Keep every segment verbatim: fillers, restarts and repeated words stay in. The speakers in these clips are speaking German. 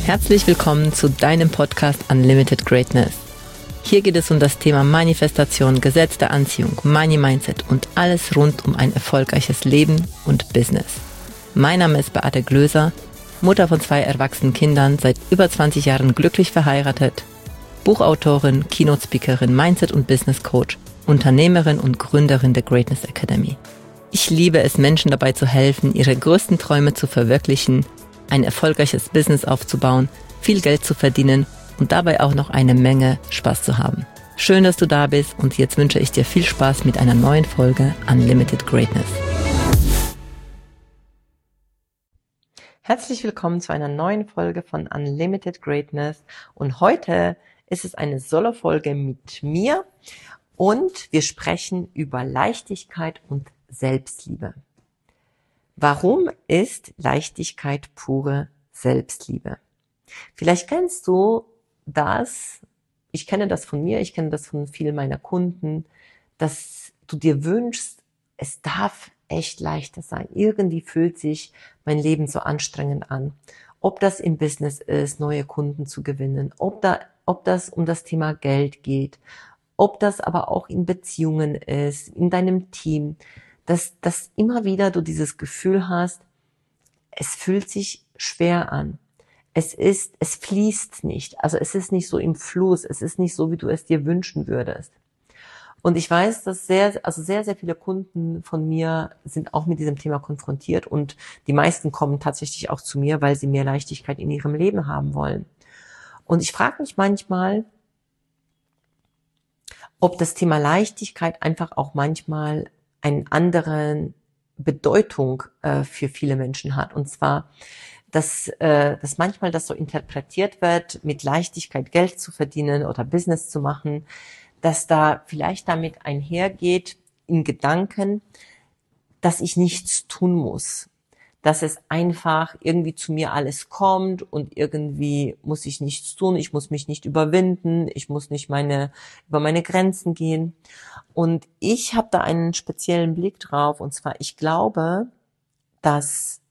Herzlich willkommen zu deinem Podcast Unlimited Greatness. Hier geht es um das Thema Manifestation, Gesetz der Anziehung, Money Mindset und alles rund um ein erfolgreiches Leben und Business. Mein Name ist Beate Glöser, Mutter von zwei erwachsenen Kindern, seit über zwanzig Jahren glücklich verheiratet, Buchautorin, Keynote-Speakerin, Mindset- und Business-Coach, Unternehmerin und Gründerin der Greatness Academy. Ich liebe es, Menschen dabei zu helfen, ihre größten Träume zu verwirklichen, ein erfolgreiches Business aufzubauen, viel Geld zu verdienen und dabei auch noch eine Menge Spaß zu haben. Schön, dass du da bist und jetzt wünsche ich dir viel Spaß mit einer neuen Folge Unlimited Greatness. Herzlich willkommen zu einer neuen Folge von Unlimited Greatness und heute ist es eine Solo-Folge mit mir und wir sprechen über Leichtigkeit und Selbstliebe. Warum ist Leichtigkeit pure Selbstliebe? Vielleicht kennst du das, ich kenne das von mir, ich kenne das von vielen meiner Kunden, dass du dir wünschst, es darf echt leichter sein. Irgendwie fühlt sich mein Leben so anstrengend an. Ob das im Business ist, neue Kunden zu gewinnen, ob da, ob das um das Thema Geld geht, ob das aber auch in Beziehungen ist, in deinem Team, dass, dass immer wieder du dieses Gefühl hast, es fühlt sich schwer an. Es ist, es fließt nicht. Also es ist nicht so im Fluss. Es ist nicht so, wie du es dir wünschen würdest. Und ich weiß, dass sehr, also sehr, sehr viele Kunden von mir sind auch mit diesem Thema konfrontiert und die meisten kommen tatsächlich auch zu mir, weil sie mehr Leichtigkeit in ihrem Leben haben wollen. Und ich frage mich manchmal, ob das Thema Leichtigkeit einfach auch manchmal eine andere Bedeutung äh, für viele Menschen hat. Und zwar, dass, äh, dass manchmal das so interpretiert wird, mit Leichtigkeit Geld zu verdienen oder Business zu machen, dass da vielleicht damit einhergeht in Gedanken, dass ich nichts tun muss. Dass es einfach irgendwie zu mir alles kommt und irgendwie muss ich nichts tun, ich muss mich nicht überwinden, ich muss nicht meine über meine Grenzen gehen. Und ich habe da einen speziellen Blick drauf, und zwar, ich glaube, dass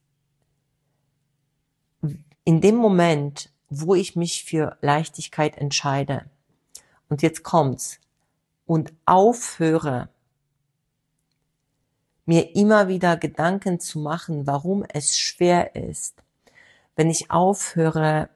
in dem Moment, wo ich mich für Leichtigkeit entscheide, und jetzt kommt's, und aufhöre, mir immer wieder Gedanken zu machen, warum es schwer ist, wenn ich aufhöre,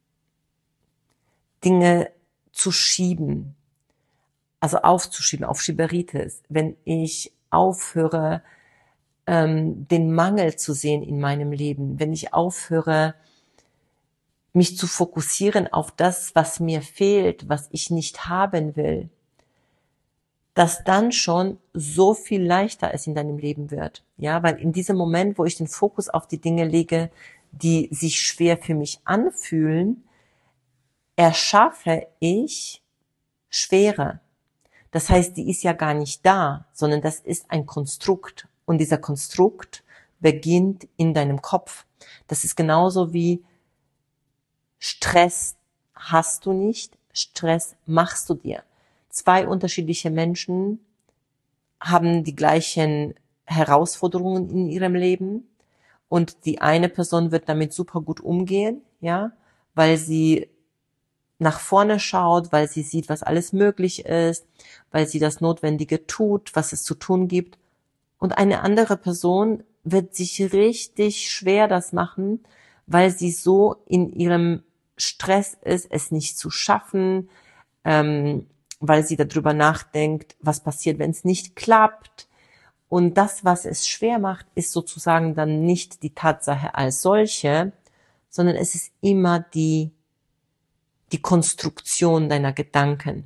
Dinge zu schieben, also aufzuschieben, auf Schieberitis, wenn ich aufhöre, ähm, den Mangel zu sehen in meinem Leben, wenn ich aufhöre, mich zu fokussieren auf das, was mir fehlt, was ich nicht haben will, dass dann schon so viel leichter es in deinem Leben wird. Ja, weil in diesem Moment, wo ich den Fokus auf die Dinge lege, die sich schwer für mich anfühlen, erschaffe ich Schwere. Das heißt, die ist ja gar nicht da, sondern das ist ein Konstrukt. Und dieser Konstrukt beginnt in deinem Kopf. Das ist genauso wie Stress hast du nicht, Stress machst du dir. Zwei unterschiedliche Menschen haben die gleichen Herausforderungen in ihrem Leben und die eine Person wird damit super gut umgehen, ja, weil sie nach vorne schaut, weil sie sieht, was alles möglich ist, weil sie das Notwendige tut, was es zu tun gibt. Und eine andere Person wird sich richtig schwer das machen, weil sie so in ihrem Stress ist, es nicht zu schaffen, ähm, weil sie darüber nachdenkt, was passiert, wenn es nicht klappt. Und das, was es schwer macht, ist sozusagen dann nicht die Tatsache als solche, sondern es ist immer die, die Konstruktion deiner Gedanken.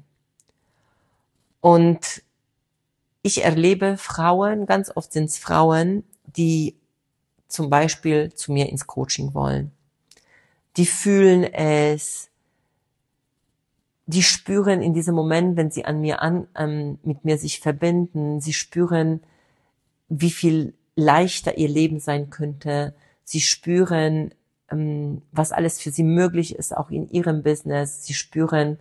Und ich erlebe Frauen, ganz oft sind es Frauen, die zum Beispiel zu mir ins Coaching wollen. Die fühlen es, die spüren in diesem Moment, wenn sie an mir an, ähm, mit mir sich verbinden, sie spüren, wie viel leichter ihr Leben sein könnte. Sie spüren, ähm, was alles für sie möglich ist, auch in ihrem Business. Sie spüren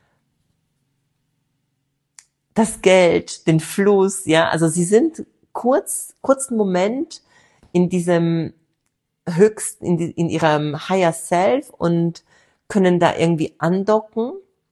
das Geld, den Fluss, ja. Also sie sind kurz, kurzen Moment in diesem höchst in, die, in ihrem Higher Self und können da irgendwie andocken.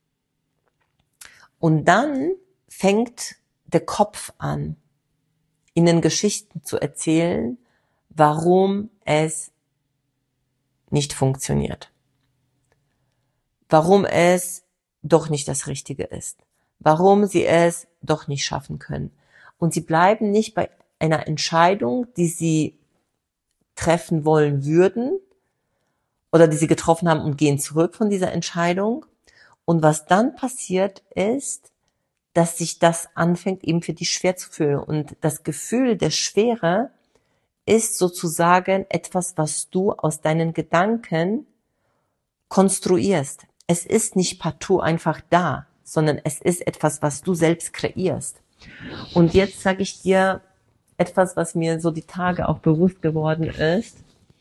Und dann fängt der Kopf an, ihnen Geschichten zu erzählen, warum es nicht funktioniert. Warum es doch nicht das Richtige ist. Warum sie es doch nicht schaffen können. Und sie bleiben nicht bei einer Entscheidung, die sie treffen wollen würden oder die sie getroffen haben und gehen zurück von dieser Entscheidung. Und was dann passiert ist, dass sich das anfängt eben für dich schwer zu fühlen. Und das Gefühl der Schwere ist sozusagen etwas, was du aus deinen Gedanken konstruierst. Es ist nicht partout einfach da, sondern es ist etwas, was du selbst kreierst. Und jetzt sage ich dir etwas, was mir so die Tage auch bewusst geworden ist,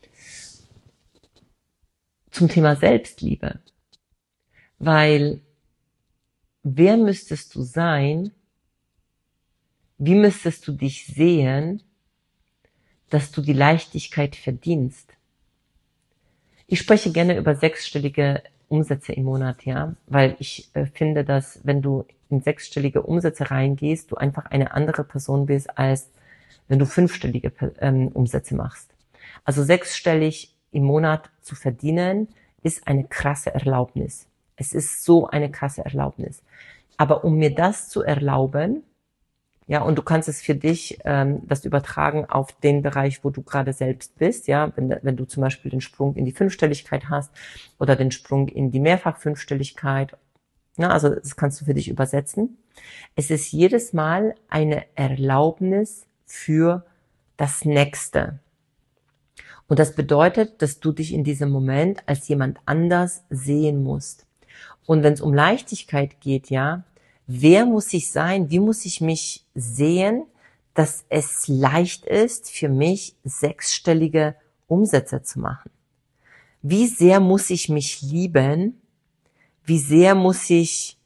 zum Thema Selbstliebe. Weil, wer müsstest du sein, wie müsstest du dich sehen, dass du die Leichtigkeit verdienst? Ich spreche gerne über sechsstellige Umsätze im Monat, ja, weil ich äh, finde, dass wenn du in sechsstellige Umsätze reingehst, du einfach eine andere Person bist, als wenn du fünfstellige ähm, Umsätze machst. Also sechsstellig im Monat zu verdienen, ist eine krasse Erlaubnis. Es ist so eine krasse Erlaubnis. Aber um mir das zu erlauben, ja, und du kannst es für dich ähm, das übertragen auf den Bereich, wo du gerade selbst bist, ja, wenn, wenn du zum Beispiel den Sprung in die Fünfstelligkeit hast oder den Sprung in die Mehrfach-Fünfstelligkeit, ja, also das kannst du für dich übersetzen. Es ist jedes Mal eine Erlaubnis für das Nächste. Und das bedeutet, dass du dich in diesem Moment als jemand anders sehen musst. Und wenn es um Leichtigkeit geht, ja, wer muss ich sein? Wie muss ich mich sehen, dass es leicht ist, für mich sechsstellige Umsätze zu machen? Wie sehr muss ich mich lieben? Wie sehr muss ich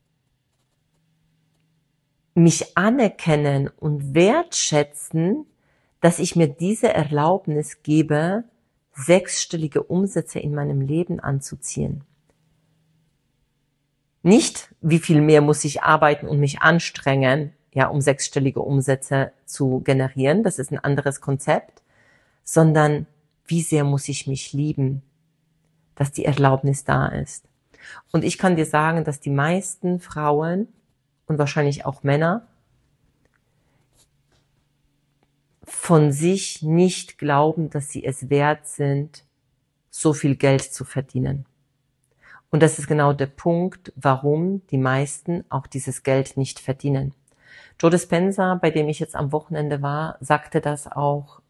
mich anerkennen und wertschätzen, dass ich mir diese Erlaubnis gebe, sechsstellige Umsätze in meinem Leben anzuziehen? Nicht, wie viel mehr muss ich arbeiten und mich anstrengen, ja, um sechsstellige Umsätze zu generieren. Das ist ein anderes Konzept, sondern wie sehr muss ich mich lieben, dass die Erlaubnis da ist. Und ich kann dir sagen, dass die meisten Frauen und wahrscheinlich auch Männer von sich nicht glauben, dass sie es wert sind, so viel Geld zu verdienen. Und das ist genau der Punkt, warum die meisten auch dieses Geld nicht verdienen. Joe Dispenza, bei dem ich jetzt am Wochenende war, sagte das auch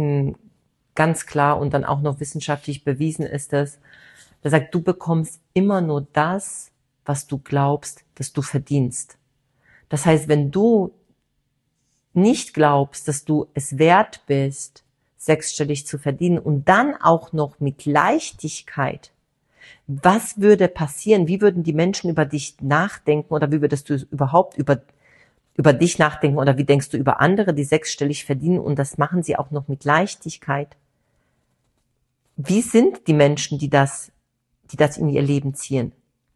ganz klar und dann auch noch wissenschaftlich bewiesen ist es. Er sagt, du bekommst immer nur das, was du glaubst, dass du verdienst. Das heißt, wenn du nicht glaubst, dass du es wert bist, sechsstellig zu verdienen und dann auch noch mit Leichtigkeit, was würde passieren? Wie würden die Menschen über dich nachdenken oder wie würdest du überhaupt über, über dich nachdenken oder wie denkst du über andere, die sechsstellig verdienen und das machen sie auch noch mit Leichtigkeit? Wie sind die Menschen, die das, die das in ihr Leben ziehen?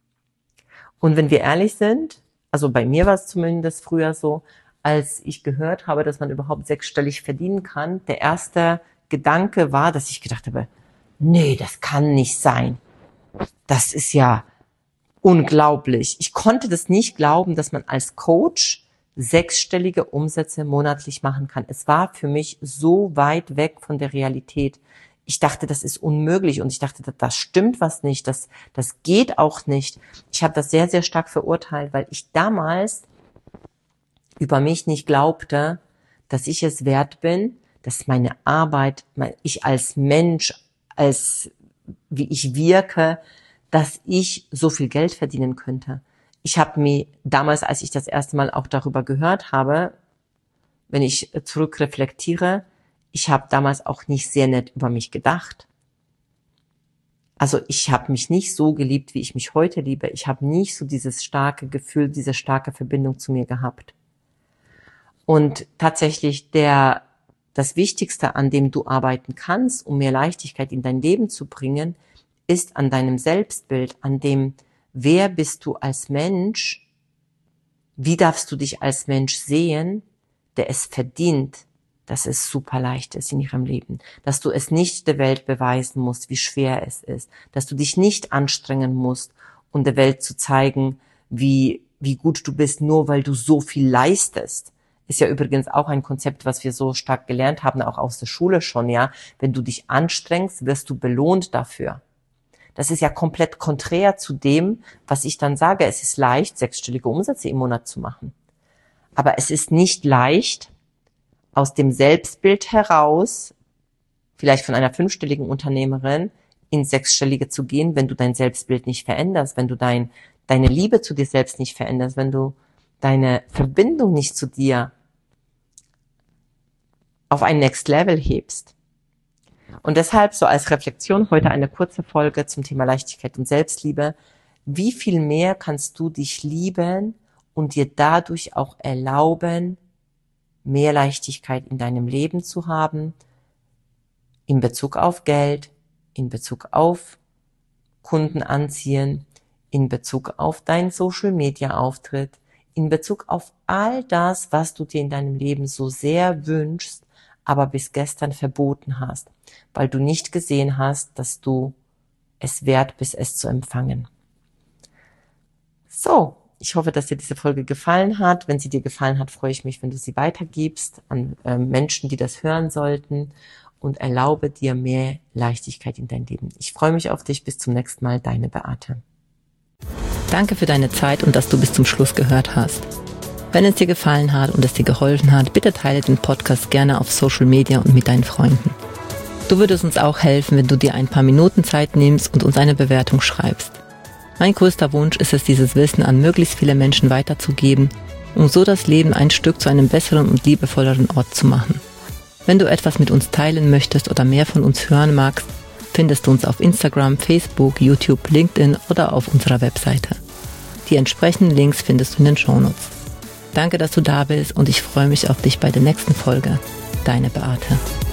Und wenn wir ehrlich sind, also bei mir war es zumindest früher so, als ich gehört habe, dass man überhaupt sechsstellig verdienen kann, der erste Gedanke war, dass ich gedacht habe, nee, das kann nicht sein. Das ist ja unglaublich. Ich konnte das nicht glauben, dass man als Coach sechsstellige Umsätze monatlich machen kann. Es war für mich so weit weg von der Realität. Ich dachte, das ist unmöglich und ich dachte, das stimmt was nicht, das, das geht auch nicht. Ich habe das sehr, sehr stark verurteilt, weil ich damals über mich nicht glaubte, dass ich es wert bin, dass meine Arbeit, ich als Mensch, als wie ich wirke, dass ich so viel Geld verdienen könnte. Ich habe mir damals, als ich das erste Mal auch darüber gehört habe, wenn ich zurückreflektiere, ich habe damals auch nicht sehr nett über mich gedacht. Also ich habe mich nicht so geliebt, wie ich mich heute liebe. Ich habe nicht so dieses starke Gefühl, diese starke Verbindung zu mir gehabt. Und tatsächlich der das Wichtigste, an dem du arbeiten kannst, um mehr Leichtigkeit in dein Leben zu bringen, ist an deinem Selbstbild, an dem, wer bist du als Mensch, wie darfst du dich als Mensch sehen, der es verdient, dass es super leicht ist in ihrem Leben, dass du es nicht der Welt beweisen musst, wie schwer es ist, dass du dich nicht anstrengen musst, um der Welt zu zeigen, wie, wie gut du bist, nur weil du so viel leistest. Ist ja übrigens auch ein Konzept, was wir so stark gelernt haben, auch aus der Schule schon, ja. Wenn du dich anstrengst, wirst du belohnt dafür. Das ist ja komplett konträr zu dem, was ich dann sage. Es ist leicht, sechsstellige Umsätze im Monat zu machen. Aber es ist nicht leicht, aus dem Selbstbild heraus, vielleicht von einer fünfstelligen Unternehmerin, ins sechsstellige zu gehen, wenn du dein Selbstbild nicht veränderst, wenn du dein, deine Liebe zu dir selbst nicht veränderst, wenn du deine Verbindung nicht zu dir auf ein Next Level hebst. Und deshalb so als Reflexion heute eine kurze Folge zum Thema Leichtigkeit und Selbstliebe. Wie viel mehr kannst du dich lieben und dir dadurch auch erlauben, mehr Leichtigkeit in deinem Leben zu haben, in Bezug auf Geld, in Bezug auf Kunden anziehen, in Bezug auf deinen Social-Media-Auftritt, in Bezug auf all das, was du dir in deinem Leben so sehr wünschst, aber bis gestern verboten hast, weil du nicht gesehen hast, dass du es wert bist, es zu empfangen. So, ich hoffe, dass dir diese Folge gefallen hat. Wenn sie dir gefallen hat, freue ich mich, wenn du sie weitergibst an äh, Menschen, die das hören sollten, und erlaube dir mehr Leichtigkeit in dein Leben. Ich freue mich auf dich. Bis zum nächsten Mal. Deine Beate. Danke für deine Zeit und dass du bis zum Schluss gehört hast. Wenn es dir gefallen hat und es dir geholfen hat, bitte teile den Podcast gerne auf Social Media und mit deinen Freunden. Du würdest uns auch helfen, wenn du dir ein paar Minuten Zeit nimmst und uns eine Bewertung schreibst. Mein größter Wunsch ist es, dieses Wissen an möglichst viele Menschen weiterzugeben, um so das Leben ein Stück zu einem besseren und liebevolleren Ort zu machen. Wenn du etwas mit uns teilen möchtest oder mehr von uns hören magst, findest du uns auf Instagram, Facebook, YouTube, LinkedIn oder auf unserer Webseite. Die entsprechenden Links findest du in den Shownotes. Danke, dass du da bist und ich freue mich auf dich bei der nächsten Folge. Deine Beate.